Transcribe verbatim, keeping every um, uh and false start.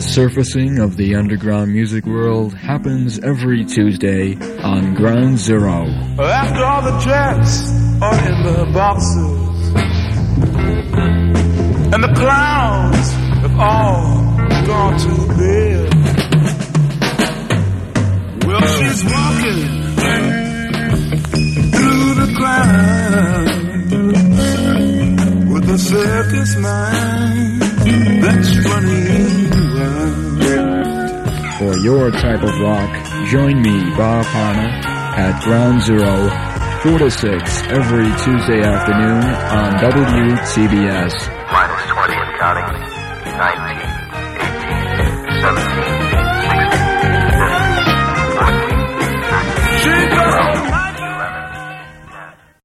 surfacing of the underground music world happens every Tuesday on Ground Zero. After all the jets are in the boxes and the clowns have all gone to bed, well, she's walking through the crowd with a circus mind that's running wild. For your type of rock, join me, Bob Hanna, at Ground Zero, four to six every Tuesday afternoon on W T B S. Minus twenty and counting.